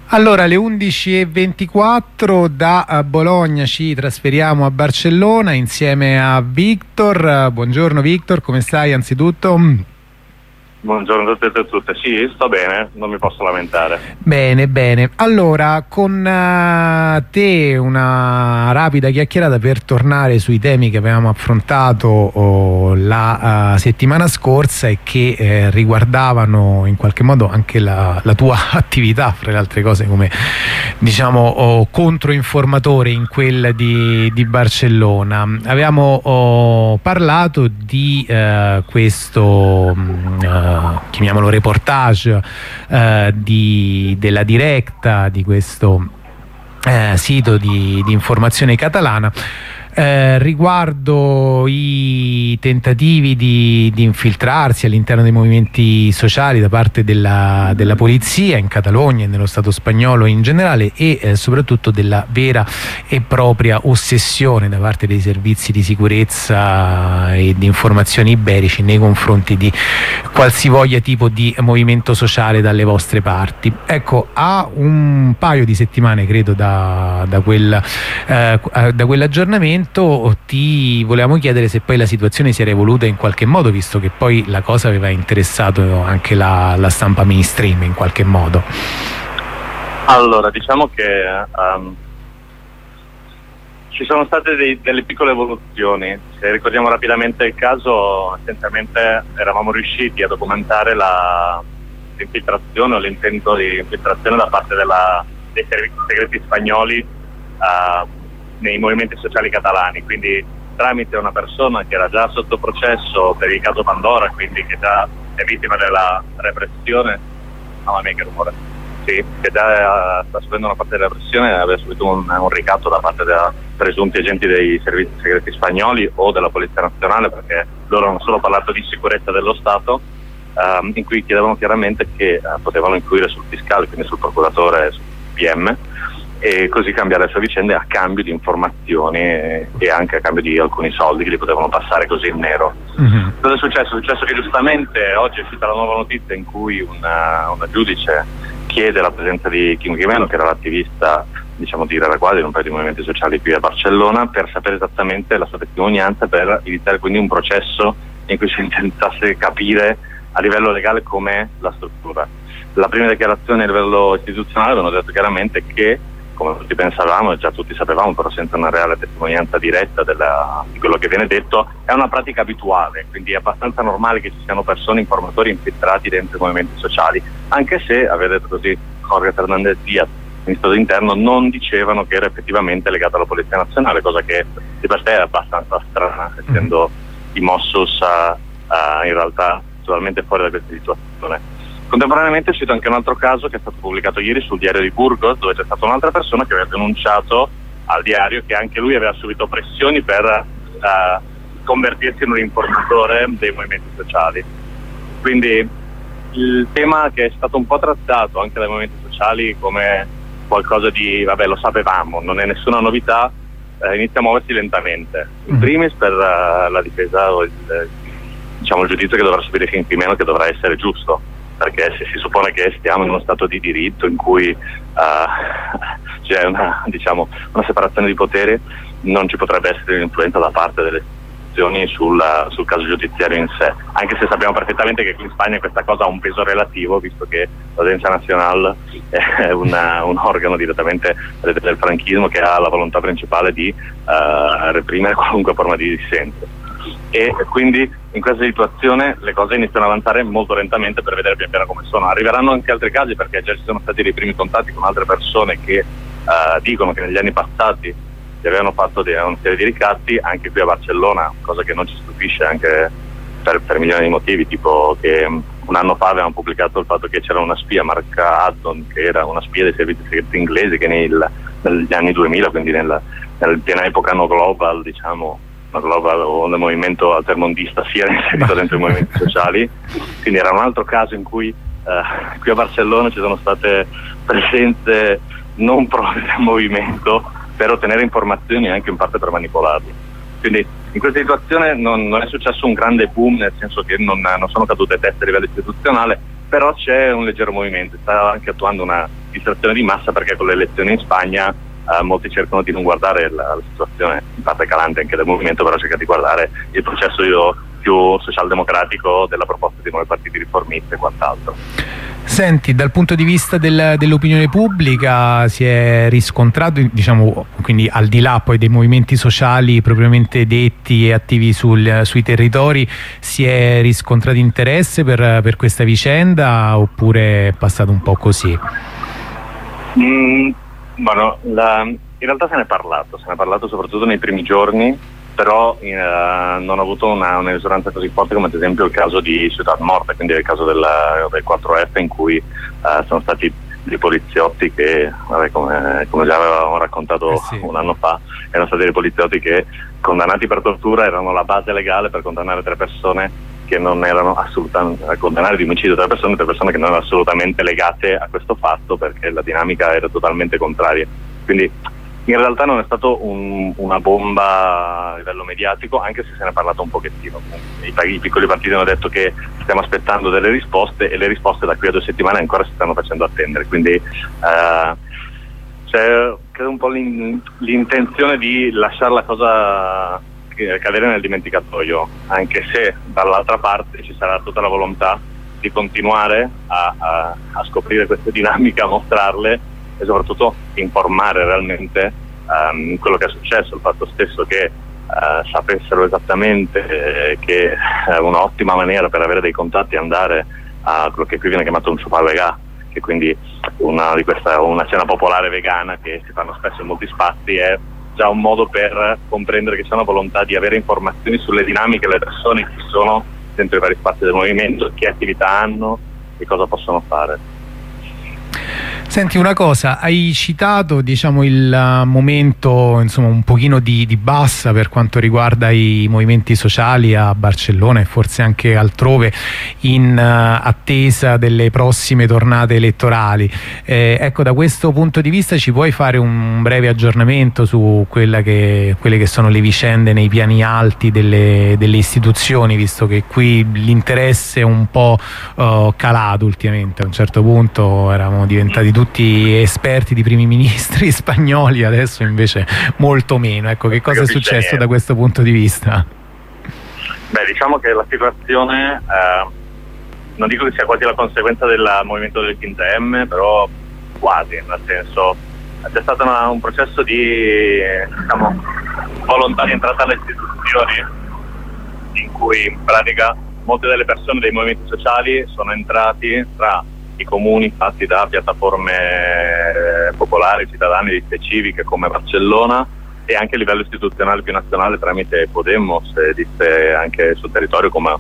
Allora, alle 11:24 da Bologna ci trasferiamo a Barcellona insieme a Victor. Buongiorno Victor, come stai anzitutto? Buongiorno a tutti e a tutte. Sì, sto bene, non mi posso lamentare. Bene, bene. Allora, con te una rapida chiacchierata per tornare sui temi che avevamo affrontato la settimana scorsa e che riguardavano in qualche modo anche la tua attività, fra le altre cose, come diciamo controinformatore in quella di Barcellona. Avevamo parlato di questo chiamiamolo reportage della Directa, di questo sito di informazione catalana, riguardo i tentativi di infiltrarsi all'interno dei movimenti sociali da parte della polizia in Catalogna e nello Stato spagnolo in generale, e soprattutto della vera e propria ossessione da parte dei servizi di sicurezza e di informazioni iberici nei confronti di qualsivoglia tipo di movimento sociale dalle vostre parti. Ecco, a un paio di settimane credo da quell'aggiornamento ti volevamo chiedere se poi la situazione si era evoluta in qualche modo, visto che poi la cosa aveva interessato anche la stampa mainstream in qualche modo. Allora, diciamo che ci sono state delle piccole evoluzioni. Se ricordiamo rapidamente il caso, essenzialmente eravamo riusciti a documentare l'infiltrazione o l'intento di infiltrazione da parte dei servizi segreti spagnoli nei movimenti sociali catalani, quindi tramite una persona che era già sotto processo per il caso Pandora, quindi che già è vittima della repressione. Mamma mia, che rumore! Sì, che già sta subendo una parte della repressione, aveva subito un ricatto da parte dei presunti agenti dei servizi segreti spagnoli o della Polizia Nazionale, perché loro hanno solo parlato di sicurezza dello Stato, in cui chiedevano chiaramente che potevano influire sul fiscale, quindi sul procuratore e sul PM, e così cambiare le sue vicende a cambio di informazioni e anche a cambio di alcuni soldi che li potevano passare così in nero. Cosa è successo? È successo che giustamente oggi è uscita la nuova notizia in cui una giudice chiede la presenza di Quim Jimeno, che era l'attivista, diciamo, di Rere Quadri, in un paio di movimenti sociali qui a Barcellona, per sapere esattamente la sua testimonianza, per iniziare quindi un processo in cui si intentasse capire a livello legale com'è la struttura. La prima dichiarazione a livello istituzionale avevano detto chiaramente che, come tutti pensavamo e già tutti sapevamo, però senza una reale testimonianza diretta di quello che viene detto, è una pratica abituale, quindi è abbastanza normale che ci siano persone, informatori infiltrati dentro i movimenti sociali, anche se, aveva detto così Jorge Fernández Díaz, ministro dell'interno, non dicevano che era effettivamente legato alla Polizia Nazionale, cosa che di per sé è abbastanza strana, essendo i Mossos in realtà totalmente fuori da questa situazione. Contemporaneamente è uscito anche un altro caso che è stato pubblicato ieri sul diario di Burgos, dove c'è stata un'altra persona che aveva denunciato al diario che anche lui aveva subito pressioni per convertirsi in un informatore dei movimenti sociali. Quindi il tema, che è stato un po' trattato anche dai movimenti sociali come qualcosa di vabbè, lo sapevamo, non è nessuna novità, inizia a muoversi lentamente. In primis per la difesa o il giudizio che dovrà subire Quim Jimeno, che dovrà essere giusto, perché se si suppone che stiamo in uno stato di diritto in cui c'è una separazione di poteri, non ci potrebbe essere un'influenza da parte delle istituzioni sul caso giudiziario in sé, anche se sappiamo perfettamente che qui in Spagna questa cosa ha un peso relativo, visto che l'Audiencia Nacional è un organo direttamente del franchismo che ha la volontà principale di reprimere qualunque forma di dissenso. E quindi in questa situazione le cose iniziano ad avanzare molto lentamente per vedere pian piano come sono. Arriveranno anche altri casi, perché già ci sono stati dei primi contatti con altre persone che dicono che negli anni passati si avevano fatto una serie di ricatti anche qui a Barcellona, cosa che non ci stupisce anche per milioni di motivi, tipo che un anno fa avevamo pubblicato il fatto che c'era una spia, Marca Addon, che era una spia dei servizi segreti inglesi, che negli anni 2000, quindi nella piena epoca no global, diciamo, o nel movimento altermondista, sia inserito dentro i movimenti sociali. Quindi era un altro caso in cui qui a Barcellona ci sono state presenze non proprie del movimento per ottenere informazioni e anche in parte per manipolarli. Quindi in questa situazione non è successo un grande boom, nel senso che non sono cadute teste a livello istituzionale, però c'è un leggero movimento, sta anche attuando una distrazione di massa, perché con le elezioni in Spagna molti cercano di non guardare la situazione, in parte calante anche del movimento, però cercano di guardare il processo più socialdemocratico della proposta di nuovi partiti riformisti e quant'altro. Senti, dal punto di vista dell'opinione pubblica si è riscontrato, diciamo, quindi al di là poi dei movimenti sociali propriamente detti e attivi sui territori, si è riscontrato interesse per questa vicenda oppure è passato un po' così? Bueno, in realtà se ne è parlato soprattutto nei primi giorni, però non ha avuto una risonanza così forte come ad esempio il caso di Ciutat Morta, quindi il caso del 4F, in cui sono stati dei poliziotti che, come già avevamo raccontato un anno fa, erano stati dei poliziotti che, condannati per tortura, erano la base legale per condannare 3 persone che non erano assolutamente, a condannare di omicidio 3 persone che non erano assolutamente legate a questo fatto, perché la dinamica era totalmente contraria. Quindi in realtà non è stato una bomba a livello mediatico, anche se se ne è parlato un pochettino. I piccoli partiti hanno detto che stiamo aspettando delle risposte, e le risposte da qui a 2 settimane ancora si stanno facendo attendere, quindi c'è credo un po' l'intenzione di lasciare la cosa cadere nel dimenticatoio, anche se dall'altra parte ci sarà tutta la volontà di continuare a scoprire queste dinamiche, a mostrarle e soprattutto informare realmente quello che è successo, il fatto stesso che sapessero esattamente che un'ottima maniera per avere dei contatti è andare a quello che qui viene chiamato un sopa vegà, che quindi una cena popolare vegana che si fanno spesso in molti spazi, è già un modo per comprendere che c'è una volontà di avere informazioni sulle dinamiche, le persone che sono dentro i vari spazi del movimento, che attività hanno e cosa possono fare. Senti, una cosa, hai citato, diciamo, il momento, insomma, un pochino di bassa per quanto riguarda i movimenti sociali a Barcellona e forse anche altrove, in attesa delle prossime tornate elettorali. Ecco, da questo punto di vista ci puoi fare un breve aggiornamento su quelle che sono le vicende nei piani alti delle istituzioni, visto che qui l'interesse è un po' calato ultimamente. A un certo punto eravamo diventati tutti esperti di primi ministri spagnoli, adesso invece molto meno. Ecco, che cosa è successo da questo punto di vista? Beh, diciamo che la situazione, non dico che sia quasi la conseguenza del movimento del 5M, però quasi, nel senso c'è stato un processo di, diciamo, volontà di entrata alle istituzioni, in cui in pratica molte delle persone dei movimenti sociali sono entrati tra i comuni fatti da piattaforme popolari, cittadine, civiche come Barcellona, e anche a livello istituzionale più nazionale tramite Podemos, liste anche sul territorio come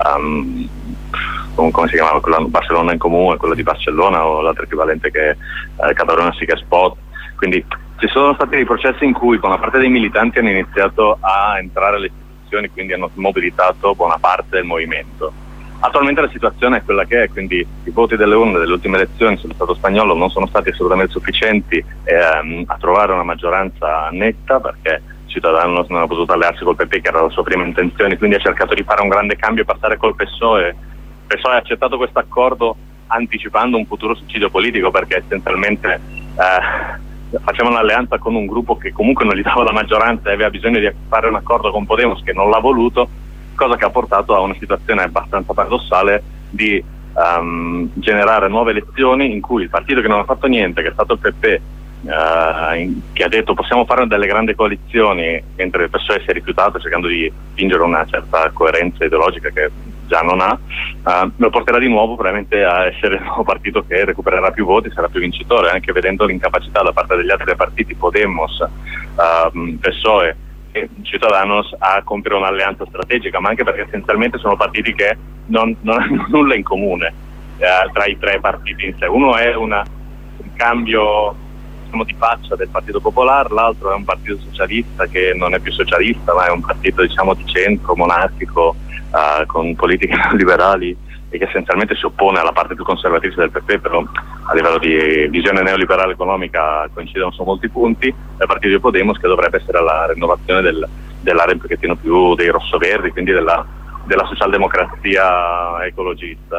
si chiamava, quella Barcellona in Comune, quella di Barcellona, o l'altro equivalente che è Catalunya Sí que es Pot. Quindi ci sono stati dei processi in cui buona parte dei militanti hanno iniziato a entrare alle istituzioni, quindi hanno mobilitato buona parte del movimento. Attualmente la situazione è quella che è, quindi i voti delle urne delle ultime elezioni sullo Stato spagnolo non sono stati assolutamente sufficienti a trovare una maggioranza netta, perché Ciudadanos non ha potuto allearsi col PP, che era la sua prima intenzione, quindi ha cercato di fare un grande cambio e passare col PSOE. Il PSOE ha accettato questo accordo anticipando un futuro suicidio politico, perché essenzialmente faceva un'alleanza con un gruppo che comunque non gli dava la maggioranza e aveva bisogno di fare un accordo con Podemos, che non l'ha voluto, cosa che ha portato a una situazione abbastanza paradossale di generare nuove elezioni in cui il partito che non ha fatto niente, che è stato il PP, che ha detto possiamo fare delle grandi coalizioni, mentre il PSOE si è rifiutato, cercando di fingere una certa coerenza ideologica che già non ha, lo porterà di nuovo probabilmente a essere il nuovo partito che recupererà più voti, sarà più vincitore, anche vedendo l'incapacità da parte degli altri partiti, Podemos, PSOE e Ciudadanos, a compiere un'alleanza strategica, ma anche perché essenzialmente sono partiti che non hanno nulla in comune tra i 3 partiti in sé. Uno è un cambio, diciamo, di faccia del Partito Popolare, l'altro è un partito socialista che non è più socialista, ma è un partito, diciamo, di centro, monarchico, con politiche liberali, e che essenzialmente si oppone alla parte più conservatrice del PP, però a livello di visione neoliberale economica coincidono su molti punti. Il partito di Podemos, che dovrebbe essere la rinnovazione dell'area un pochettino più dei rossoverdi, quindi della socialdemocrazia ecologista.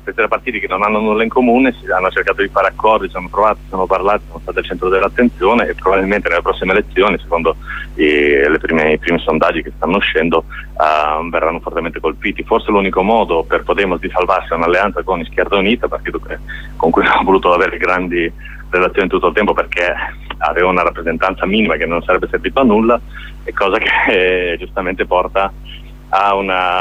questi tre partiti che non hanno nulla in comune hanno cercato di fare accordi, ci hanno provato, ci hanno parlato, sono stati al centro dell'attenzione e probabilmente nelle prossime elezioni, secondo i primi sondaggi che stanno uscendo, verranno fortemente colpiti. Forse l'unico modo per Podemos di salvarsi è un'alleanza con Izquierda Unita, partito con cui non ha voluto avere grandi relazioni tutto il tempo perché aveva una rappresentanza minima che non sarebbe servito a nulla, e cosa che giustamente porta a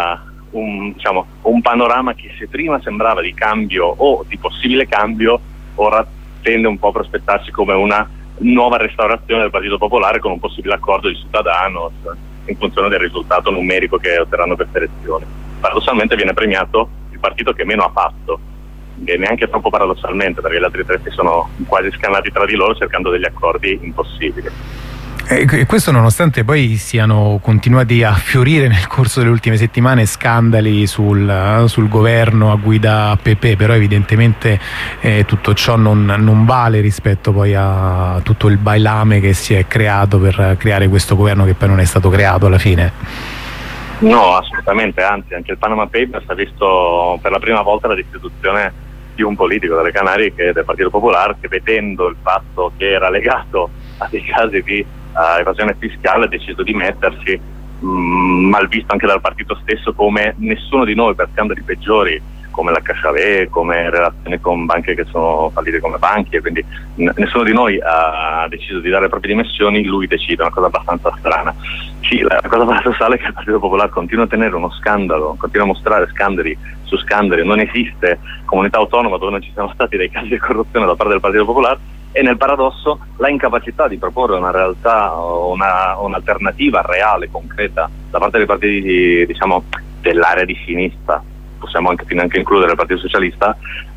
un panorama che se prima sembrava di cambio o di possibile cambio, ora tende un po' a prospettarsi come una nuova restaurazione del Partito Popolare con un possibile accordo di Ciudadanos in funzione del risultato numerico che otterranno queste elezioni. Paradossalmente viene premiato il partito che meno ha fatto, e neanche troppo paradossalmente, perché gli altri tre si sono quasi scannati tra di loro cercando degli accordi impossibili. E questo nonostante poi siano continuati a fiorire nel corso delle ultime settimane scandali sul governo a guida PP, però evidentemente tutto ciò non vale rispetto poi a tutto il bailame che si è creato per creare questo governo che poi non è stato creato alla fine. No, assolutamente, anzi anche il Panama Papers ha visto per la prima volta la destituzione di un politico delle Canarie, che è del Partito Popolare, che vedendo il fatto che era legato a dei casi di evasione fiscale ha deciso di mettersi, mal visto anche dal partito stesso, come nessuno di noi per scandali peggiori come la Cacciavè, come relazioni con banche che sono fallite come Banchi, e quindi nessuno di noi ha deciso di dare le proprie dimissioni, lui decide, una cosa abbastanza strana. Sì, la cosa paradossale è che il Partito Popolare continua a tenere uno scandalo, continua a mostrare scandali su scandali, non esiste comunità autonoma dove non ci siano stati dei casi di corruzione da parte del Partito Popolare, e nel paradosso la incapacità di proporre una realtà, un'alternativa reale, concreta da parte dei partiti, diciamo, dell'area di sinistra, possiamo anche includere il Partito Socialista,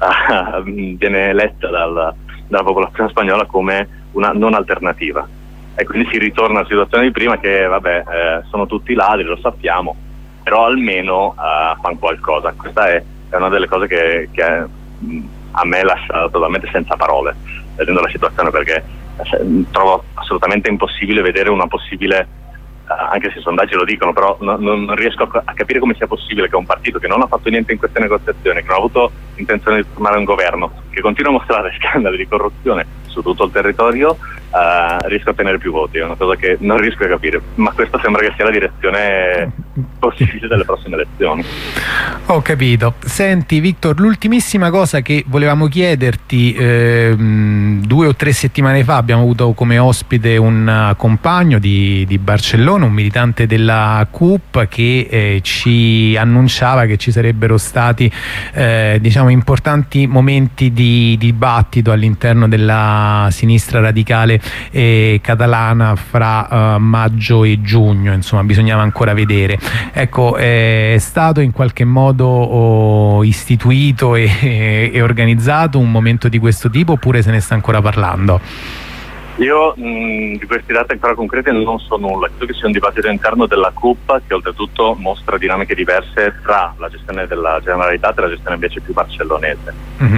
viene letta dalla popolazione spagnola come una non alternativa, e quindi si ritorna alla situazione di prima che sono tutti ladri, lo sappiamo, però almeno fanno qualcosa. Questa è una delle cose che a me lascia totalmente senza parole vedendo la situazione, perché trovo assolutamente impossibile vedere una possibile, anche se i sondaggi lo dicono, però non riesco a capire come sia possibile che un partito che non ha fatto niente in queste negoziazioni, che non ha avuto intenzione di formare un governo, che continua a mostrare scandali di corruzione su tutto il territorio, riesca a ottenere più voti. È una cosa che non riesco a capire, ma questa sembra che sia la direzione possibile delle prossime elezioni. Ho capito. Senti Victor, l'ultimissima cosa che volevamo chiederti, 2 o 3 settimane fa abbiamo avuto come ospite un compagno di Barcellona, un militante della CUP, che ci annunciava che ci sarebbero stati diciamo importanti momenti di dibattito all'interno della sinistra radicale catalana fra maggio e giugno, insomma bisognava ancora vedere. Ecco, è stato in qualche modo istituito e organizzato un momento di questo tipo, oppure se ne sta ancora parlando? Io di questi dati ancora concreti non so nulla. Credo che sia un dibattito interno della CUP, che oltretutto mostra dinamiche diverse tra la gestione della Generalitat e la gestione invece più barcellonese.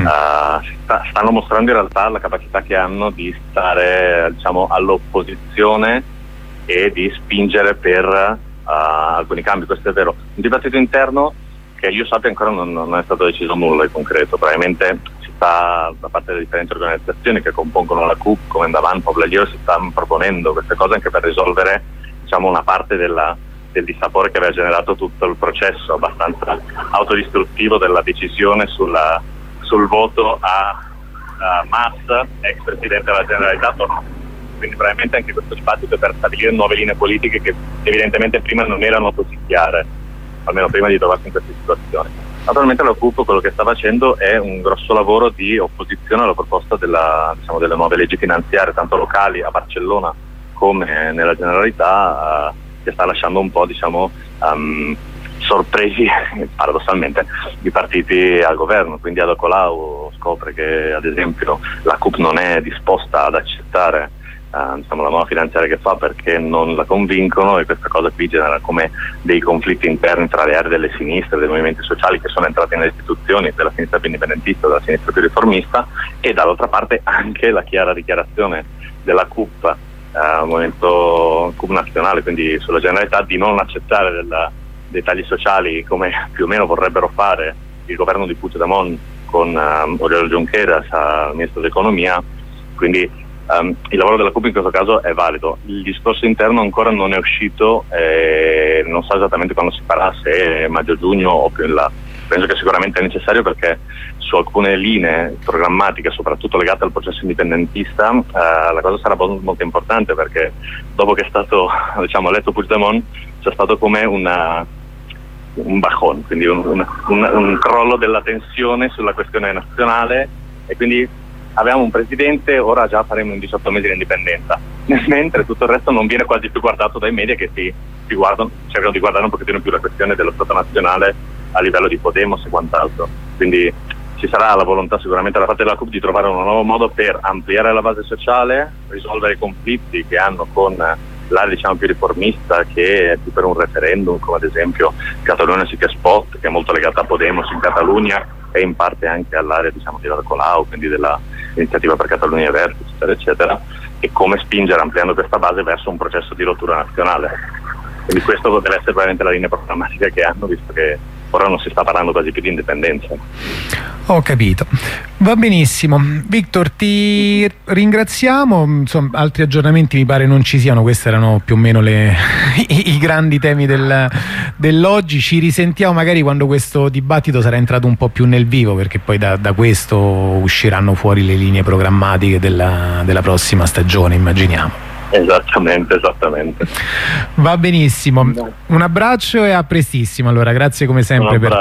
Stanno mostrando in realtà la capacità che hanno di stare, diciamo, all'opposizione e di spingere per alcuni cambi. Questo è vero. Un dibattito interno che io sappia ancora non è stato deciso nulla in concreto. Probabilmente da parte delle differenti organizzazioni che compongono la CUP, come Endavant, Poblagliero, si stanno proponendo queste cose anche per risolvere, diciamo, una parte del dissapore che aveva generato tutto il processo abbastanza autodistruttivo della decisione sul voto a Mas, ex presidente della Generalitat o no. Quindi probabilmente anche questo dibattito è per stabilire nuove linee politiche che evidentemente prima non erano così chiare, almeno prima di trovarsi in queste situazioni. Naturalmente la CUP quello che sta facendo è un grosso lavoro di opposizione alla proposta delle nuove leggi finanziarie, tanto locali a Barcellona come nella Generalità, che sta lasciando un po', diciamo, sorpresi paradossalmente i partiti al governo. Quindi Ada Colau scopre che ad esempio la CUP non è disposta ad accettare diciamo, la nuova finanziaria che fa perché non la convincono, e questa cosa qui genera come dei conflitti interni tra le aree delle sinistre, dei movimenti sociali che sono entrati nelle istituzioni, della sinistra più indipendentista, della sinistra più riformista, e dall'altra parte anche la chiara dichiarazione della CUP, movimento CUP nazionale, quindi sulla Generalità, di non accettare dei tagli sociali come più o meno vorrebbero fare il governo di Puigdemont con Oriol Junqueras al ministro dell'economia, quindi il lavoro della CUP in questo caso è valido. Il discorso interno ancora non è uscito, non so esattamente quando si farà, se maggio-giugno o più in là. Penso che sicuramente è necessario, perché su alcune linee programmatiche, soprattutto legate al processo indipendentista, la cosa sarà molto importante, perché dopo che è stato eletto Puigdemont c'è stato come un bajón, quindi un crollo della tensione sulla questione nazionale, e quindi avevamo un presidente, ora già faremo in 18 mesi l'indipendenza, mentre tutto il resto non viene quasi più guardato dai media, che cercano di guardare un pochettino più la questione dello Stato nazionale a livello di Podemos e quant'altro. Quindi ci sarà la volontà sicuramente da parte della CUP di trovare un nuovo modo per ampliare la base sociale, risolvere i conflitti che hanno con l'area più riformista, che è più per un referendum, come ad esempio Catalunya Sí que es Pot, che è molto legata a Podemos in Catalunya e in parte anche all'area di Ada Colau, quindi dell'iniziativa per Catalunya Verdi, eccetera eccetera, e come spingere, ampliando questa base, verso un processo di rottura nazionale. Quindi questo deve essere probabilmente la linea programmatica che hanno, visto che ora non si sta parlando quasi più di indipendenza. Ho capito, va benissimo. Victor, ti ringraziamo. Insomma, altri aggiornamenti mi pare non ci siano, questi erano più o meno i grandi temi dell'oggi. Ci risentiamo magari quando questo dibattito sarà entrato un po' più nel vivo, perché poi da questo usciranno fuori le linee programmatiche della prossima stagione, immaginiamo. Esattamente. Va benissimo, un abbraccio e a prestissimo. Allora, grazie come sempre per